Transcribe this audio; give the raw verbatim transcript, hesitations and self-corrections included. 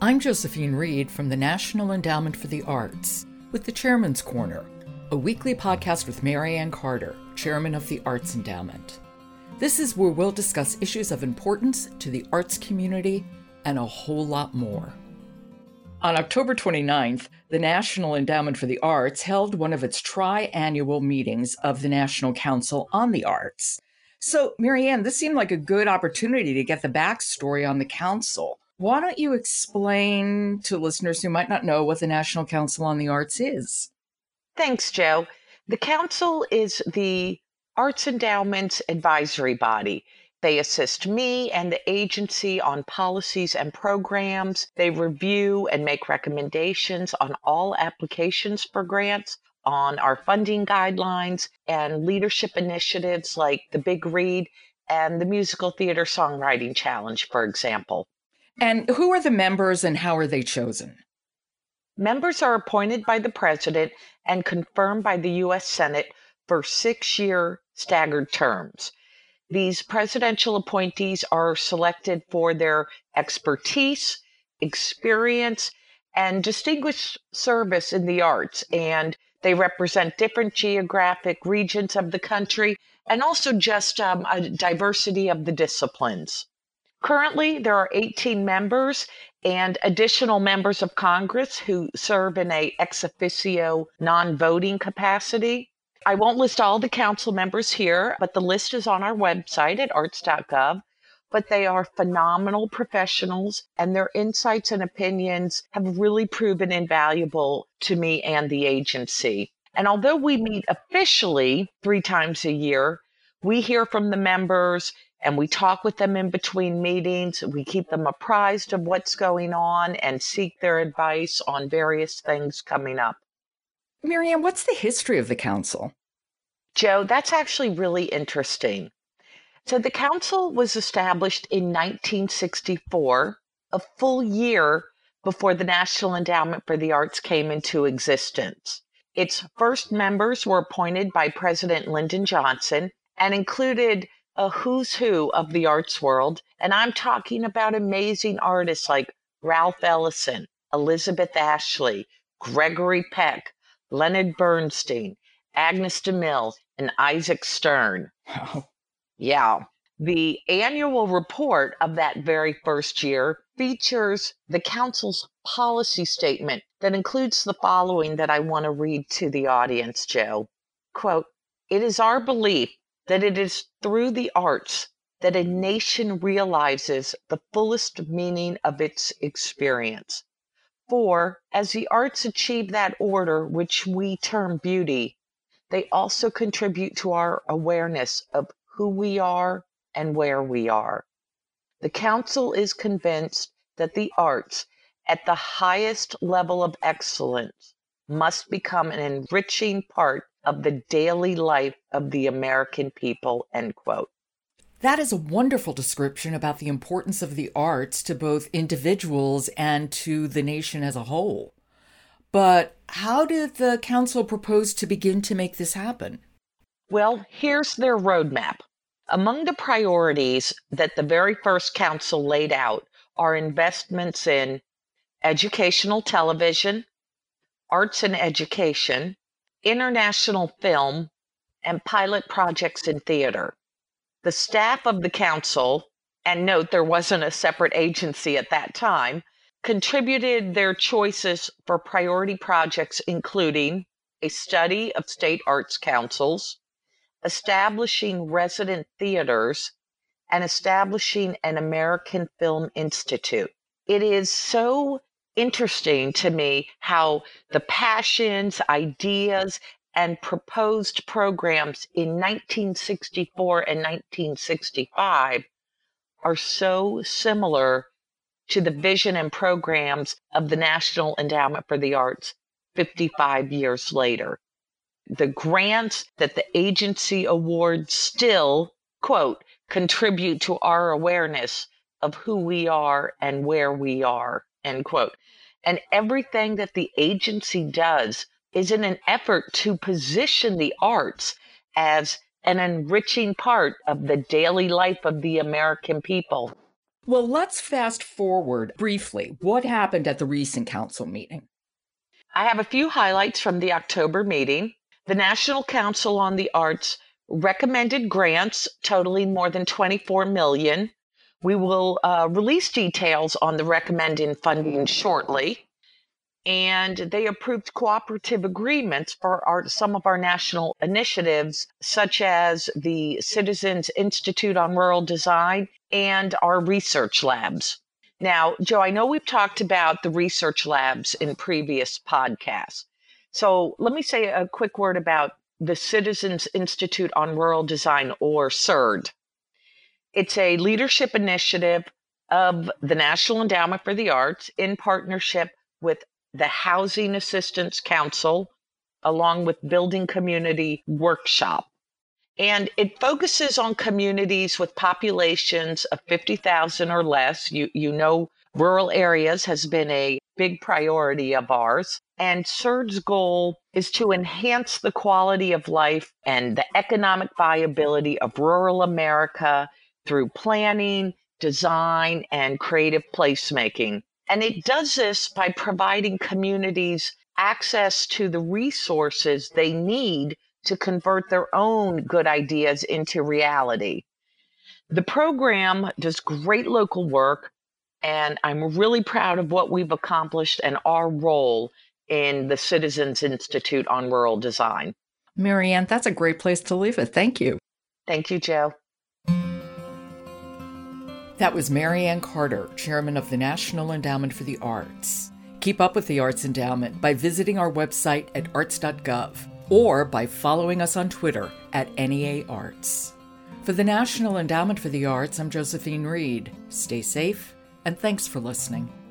I'm Josephine Reed from the National Endowment for the Arts with the Chairman's Corner, a weekly podcast with Mary Ann Carter, Chairman of the Arts Endowment. This is where we'll discuss issues of importance to the arts community and a whole lot more. On October twenty-ninth, the National Endowment for the Arts held one of its tri-annual meetings of the National Council on the Arts. So, Mary Ann, this seemed like a good opportunity to get the backstory on the council. Why don't you explain to listeners who might not know what the National Council on the Arts is? Thanks, Joe. The Council is the Arts Endowment's advisory body. They assist me and the agency on policies and programs. They review and make recommendations on all applications for grants, on our funding guidelines, and leadership initiatives like the Big Read and the Musical Theater Songwriting Challenge, for example. And who are the members and how are they chosen? Members are appointed by the President and confirmed by the U S Senate for six-year staggered terms. These presidential appointees are selected for their expertise, experience, and distinguished service in the arts, and they represent different geographic regions of the country and also just um, a diversity of the disciplines. Currently, there are eighteen members and additional members of Congress who serve in a ex officio non-voting capacity. I won't list all the council members here, but the list is on our website at arts dot gov. But they are phenomenal professionals, and their insights and opinions have really proven invaluable to me and the agency. And although we meet officially three times a year, we hear from the members and we talk with them in between meetings. We keep them apprised of what's going on and seek their advice on various things coming up. Mary Ann, what's the history of the council? Joe, that's actually really interesting. So the council was established in nineteen sixty-four, a full year before the National Endowment for the Arts came into existence. Its first members were appointed by President Lyndon Johnson and included a who's who of the arts world, and I'm talking about amazing artists like Ralph Ellison, Elizabeth Ashley, Gregory Peck, Leonard Bernstein, Agnes DeMille, and Isaac Stern. Wow. Yeah. The annual report of that very first year features the council's policy statement that includes the following that I want to read to the audience, Joe. Quote, "It is our belief that it is through the arts that a nation realizes the fullest meaning of its experience. For as the arts achieve that order which we term beauty, they also contribute to our awareness of who we are and where we are. The Council is convinced that the arts, at the highest level of excellence, must become an enriching part of the daily life of the American people," end quote. That is a wonderful description about the importance of the arts to both individuals and to the nation as a whole. But how did the council propose to begin to make this happen? Well, here's their roadmap. Among the priorities that the very first council laid out are investments in educational television, arts and education, international film, and pilot projects in theater. The staff of the council, and note there wasn't a separate agency at that time, contributed their choices for priority projects, including a study of state arts councils, establishing resident theaters, and establishing an American Film Institute. It is so interesting to me how the passions, ideas, and proposed programs in nineteen sixty-four and nineteen sixty-five are so similar to the vision and programs of the National Endowment for the Arts fifty-five years later. The grants that the agency awards still, quote, contribute to our awareness of who we are and where we are, end quote. And everything that the agency does is in an effort to position the arts as an enriching part of the daily life of the American people. Well, let's fast forward briefly. What happened at the recent council meeting? I have a few highlights from the October meeting. The National Council on the Arts recommended grants totaling more than twenty-four million dollars. We will uh, release details on the recommended funding shortly. And they approved cooperative agreements for our, some of our national initiatives, such as the Citizens Institute on Rural Design and our research labs. Now, Joe, I know we've talked about the research labs in previous podcasts. So let me say a quick word about the Citizens Institute on Rural Design, or C I R D. It's a leadership initiative of the National Endowment for the Arts in partnership with the Housing Assistance Council, along with Building Community Workshop. And it focuses on communities with populations of fifty thousand or less. You, you know, rural areas has been a big priority of ours. And C I R D's goal is to enhance the quality of life and the economic viability of rural America through planning, design, and creative placemaking. And it does this by providing communities access to the resources they need to convert their own good ideas into reality. The program does great local work, and I'm really proud of what we've accomplished and our role in the Citizens Institute on Rural Design. Mary Ann, that's a great place to leave it. Thank you. Thank you, Joe. That was Mary Ann Carter, chairman of the National Endowment for the Arts. Keep up with the Arts Endowment by visiting our website at arts dot gov or by following us on Twitter at N E A Arts. For the National Endowment for the Arts, I'm Josephine Reed. Stay safe, and thanks for listening.